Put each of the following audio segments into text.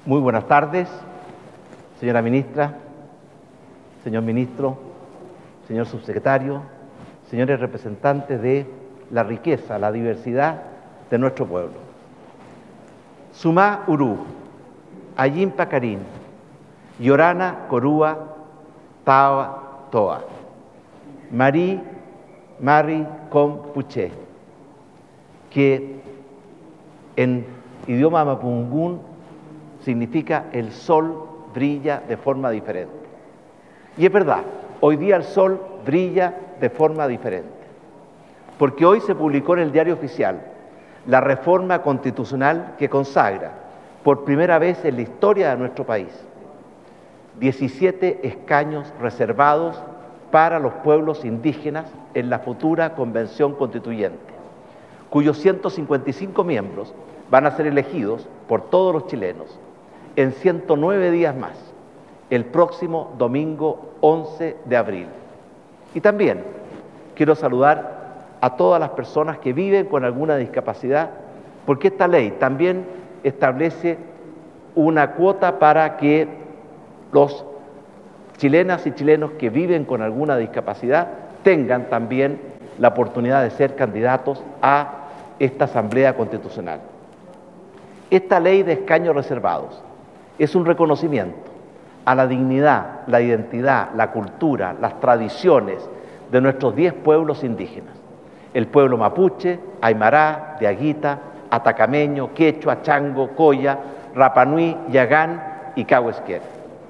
Muy buenas tardes, señora ministra, señor ministro, señor subsecretario, señores representantes de la riqueza, la diversidad de nuestro pueblo. Sumá Urú, Ayín Pacarín, Yorana Corúa, Tawa Toa, Marí Mari Com Puché, que en idioma mapungún significa el sol brilla de forma diferente. Y es verdad, hoy día el sol brilla de forma diferente, porque hoy se publicó en el Diario Oficial la reforma constitucional que consagra, por primera vez en la historia de nuestro país, 17 escaños reservados para los pueblos indígenas en la futura Convención Constituyente, cuyos 155 miembros van a ser elegidos por todos los chilenos en 109 días más, el próximo domingo 11 de abril. Y también quiero saludar a todas las personas que viven con alguna discapacidad, porque esta ley también establece una cuota para que los chilenas y chilenos que viven con alguna discapacidad tengan también la oportunidad de ser candidatos a esta Asamblea Constitucional. Esta ley de escaños reservados es un reconocimiento a la dignidad, la identidad, la cultura, las tradiciones de nuestros 10 pueblos indígenas: el pueblo mapuche, aymara, diaguita, atacameño, quechua, chango, coya, rapanui, yagán y cahuesquer.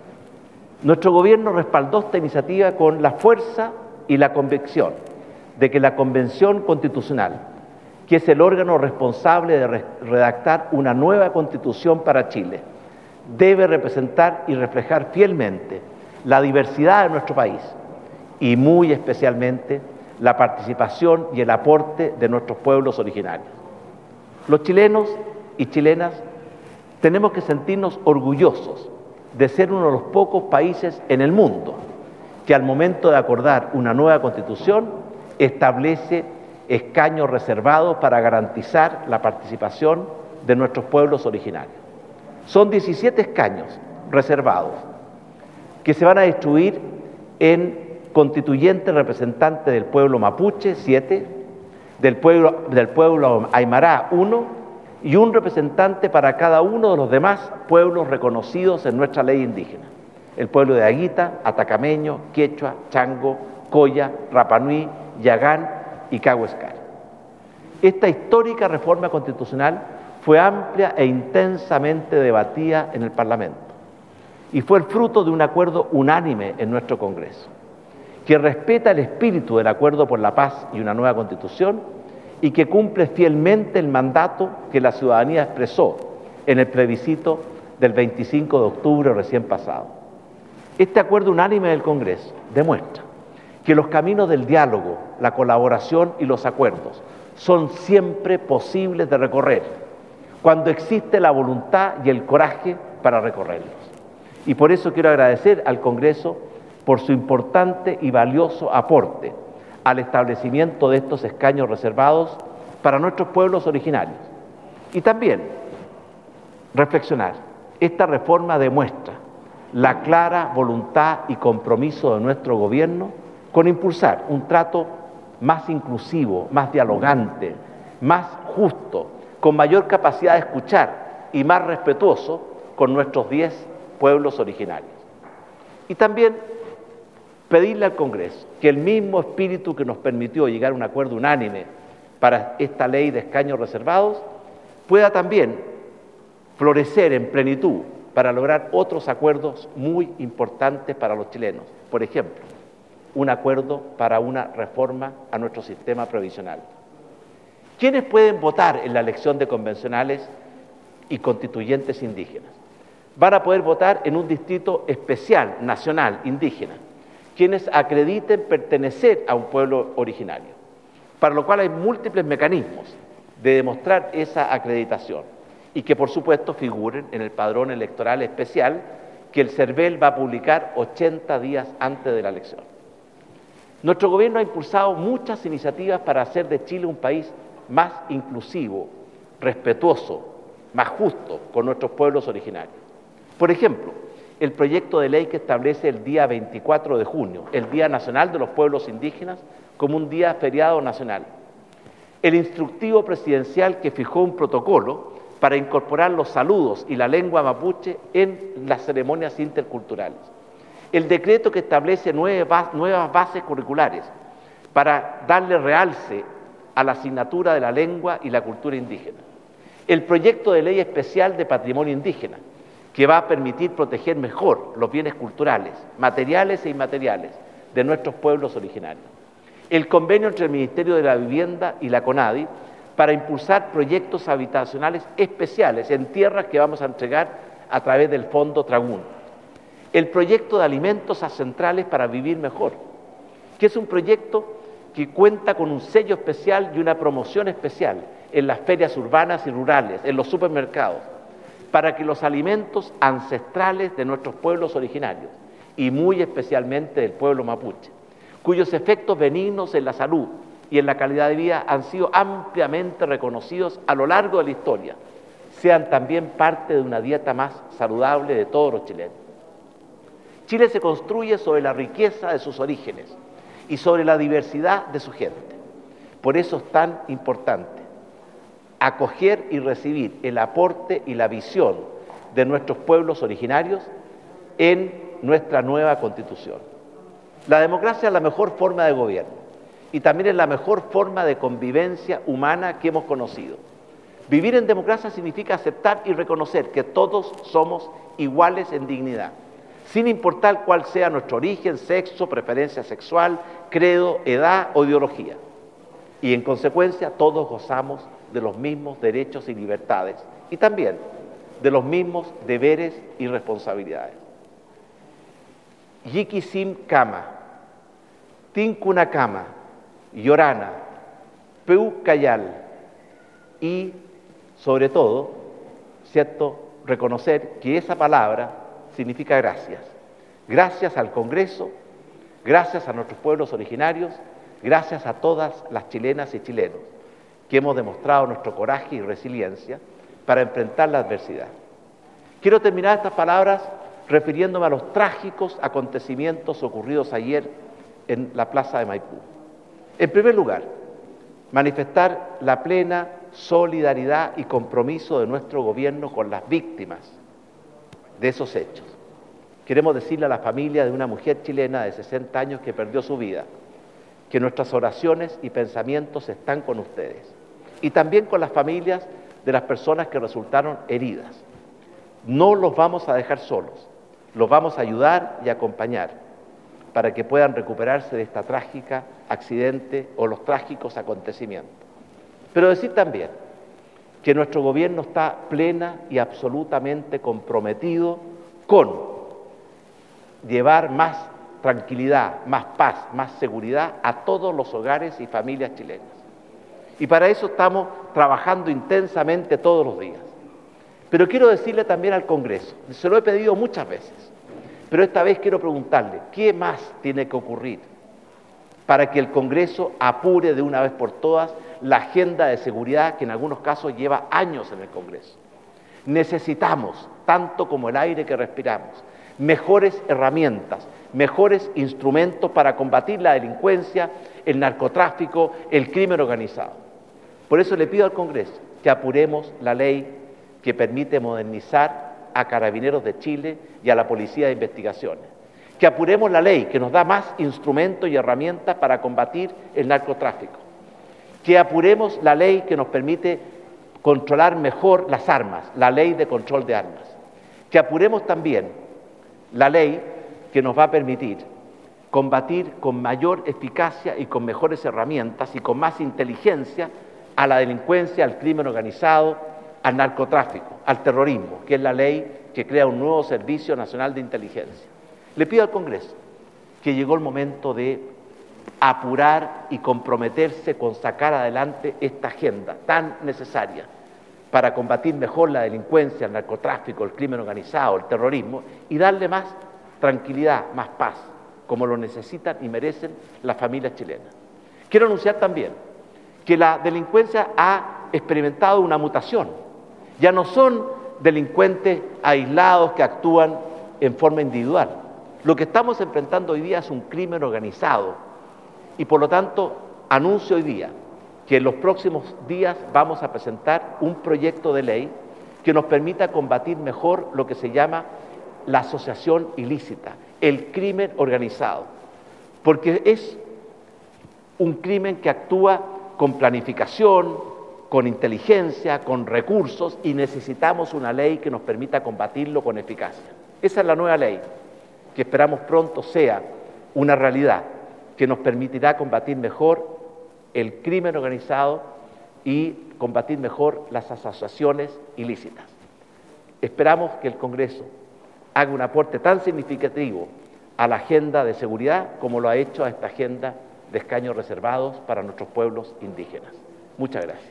Nuestro gobierno respaldó esta iniciativa con la fuerza y la convicción de que la Convención Constitucional, que es el órgano responsable de redactar una nueva Constitución para Chile, debe representar y reflejar fielmente la diversidad de nuestro país y muy especialmente la participación y el aporte de nuestros pueblos originarios. Los chilenos y chilenas tenemos que sentirnos orgullosos de ser uno de los pocos países en el mundo que al momento de acordar una nueva Constitución establece escaños reservados para garantizar la participación de nuestros pueblos originarios. Son 17 escaños reservados que se van a distribuir en constituyentes representantes del pueblo mapuche, 7, del pueblo aymara, 1, y un representante para cada uno de los demás pueblos reconocidos en nuestra ley indígena: el pueblo de Aguita, atacameño, quechua, chango, coya, rapanui, yagán y cahuescar. Esta histórica reforma constitucional fue amplia e intensamente debatida en el Parlamento y fue el fruto de un acuerdo unánime en nuestro Congreso, que respeta el espíritu del Acuerdo por la Paz y una nueva Constitución y que cumple fielmente el mandato que la ciudadanía expresó en el plebiscito del 25 de octubre recién pasado. Este acuerdo unánime del Congreso demuestra que los caminos del diálogo, la colaboración y los acuerdos son siempre posibles de recorrer cuando existe la voluntad y el coraje para recorrerlos. Y por eso quiero agradecer al Congreso por su importante y valioso aporte al establecimiento de estos escaños reservados para nuestros pueblos originarios. Y también reflexionar, esta reforma demuestra la clara voluntad y compromiso de nuestro gobierno con impulsar un trato más inclusivo, más dialogante, más justo, con mayor capacidad de escuchar y más respetuoso con nuestros 10 pueblos originarios. Y también pedirle al Congreso que el mismo espíritu que nos permitió llegar a un acuerdo unánime para esta ley de escaños reservados pueda también florecer en plenitud para lograr otros acuerdos muy importantes para los chilenos. Por ejemplo, un acuerdo para una reforma a nuestro sistema previsional. ¿Quiénes pueden votar en la elección de convencionales y constituyentes indígenas? Van a poder votar en un distrito especial, nacional, indígena, quienes acrediten pertenecer a un pueblo originario, para lo cual hay múltiples mecanismos de demostrar esa acreditación y que por supuesto figuren en el padrón electoral especial que el CERVEL va a publicar 80 días antes de la elección. Nuestro gobierno ha impulsado muchas iniciativas para hacer de Chile un país más inclusivo, respetuoso, más justo con nuestros pueblos originarios. Por ejemplo, el proyecto de ley que establece el día 24 de junio, el Día Nacional de los Pueblos Indígenas, como un día feriado nacional. El instructivo presidencial que fijó un protocolo para incorporar los saludos y la lengua mapuche en las ceremonias interculturales. El decreto que establece nuevas bases curriculares para darle realce a la asignatura de la lengua y la cultura indígena. El proyecto de ley especial de patrimonio indígena, que va a permitir proteger mejor los bienes culturales, materiales e inmateriales de nuestros pueblos originarios. El convenio entre el Ministerio de la Vivienda y la CONADI para impulsar proyectos habitacionales especiales en tierras que vamos a entregar a través del Fondo Tragún. El proyecto de alimentos ancestrales para vivir mejor, que es un proyecto que cuenta con un sello especial y una promoción especial en las ferias urbanas y rurales, en los supermercados, para que los alimentos ancestrales de nuestros pueblos originarios, y muy especialmente del pueblo mapuche, cuyos efectos benignos en la salud y en la calidad de vida han sido ampliamente reconocidos a lo largo de la historia, sean también parte de una dieta más saludable de todos los chilenos. Chile se construye sobre la riqueza de sus orígenes y sobre la diversidad de su gente. Por eso es tan importante acoger y recibir el aporte y la visión de nuestros pueblos originarios en nuestra nueva Constitución. La democracia es la mejor forma de gobierno y también es la mejor forma de convivencia humana que hemos conocido. Vivir en democracia significa aceptar y reconocer que todos somos iguales en dignidad, sin importar cuál sea nuestro origen, sexo, preferencia sexual, credo, edad o ideología. Y en consecuencia todos gozamos de los mismos derechos y libertades y también de los mismos deberes y responsabilidades. Yikisim Kama, Tinkuna Kama, Yorana, Peucayal y sobre todo, ¿cierto?, reconocer que esa palabra significa gracias. Gracias al Congreso, gracias a nuestros pueblos originarios, gracias a todas las chilenas y chilenos que hemos demostrado nuestro coraje y resiliencia para enfrentar la adversidad. Quiero terminar estas palabras refiriéndome a los trágicos acontecimientos ocurridos ayer en la plaza de Maipú. En primer lugar, manifestar la plena solidaridad y compromiso de nuestro gobierno con las víctimas de esos hechos. Queremos decirle a la familia de una mujer chilena de 60 años que perdió su vida, que nuestras oraciones y pensamientos están con ustedes, y también con las familias de las personas que resultaron heridas. No los vamos a dejar solos, los vamos a ayudar y acompañar para que puedan recuperarse de esta trágica accidente o los trágicos acontecimientos. Pero decir también que nuestro gobierno está plena y absolutamente comprometido con llevar más tranquilidad, más paz, más seguridad a todos los hogares y familias chilenas. Y para eso estamos trabajando intensamente todos los días. Pero quiero decirle también al Congreso, se lo he pedido muchas veces, pero esta vez quiero preguntarle, ¿qué más tiene que ocurrir para que el Congreso apure de una vez por todas la agenda de seguridad que en algunos casos lleva años en el Congreso? Necesitamos, tanto como el aire que respiramos, mejores herramientas, mejores instrumentos para combatir la delincuencia, el narcotráfico, el crimen organizado. Por eso le pido al Congreso que apuremos la ley que permite modernizar a Carabineros de Chile y a la Policía de Investigaciones, que apuremos la ley que nos da más instrumentos y herramientas para combatir el narcotráfico, que apuremos la ley que nos permite controlar mejor las armas, la ley de control de armas, que apuremos también la ley que nos va a permitir combatir con mayor eficacia y con mejores herramientas y con más inteligencia a la delincuencia, al crimen organizado, al narcotráfico, al terrorismo, que es la ley que crea un nuevo Servicio Nacional de Inteligencia. Le pido al Congreso que llegó el momento de apurar y comprometerse con sacar adelante esta agenda tan necesaria para combatir mejor la delincuencia, el narcotráfico, el crimen organizado, el terrorismo y darle más tranquilidad, más paz, como lo necesitan y merecen las familias chilenas. Quiero anunciar también que la delincuencia ha experimentado una mutación. Ya no son delincuentes aislados que actúan en forma individual. Lo que estamos enfrentando hoy día es un crimen organizado y por lo tanto anuncio hoy día que en los próximos días vamos a presentar un proyecto de ley que nos permita combatir mejor lo que se llama la asociación ilícita, el crimen organizado, porque es un crimen que actúa con planificación, con inteligencia, con recursos, y necesitamos una ley que nos permita combatirlo con eficacia. Esa es la nueva ley, que esperamos pronto sea una realidad, que nos permitirá combatir mejor el crimen organizado y combatir mejor las asociaciones ilícitas. Esperamos que el Congreso haga un aporte tan significativo a la agenda de seguridad como lo ha hecho a esta agenda de escaños reservados para nuestros pueblos indígenas. Muchas gracias.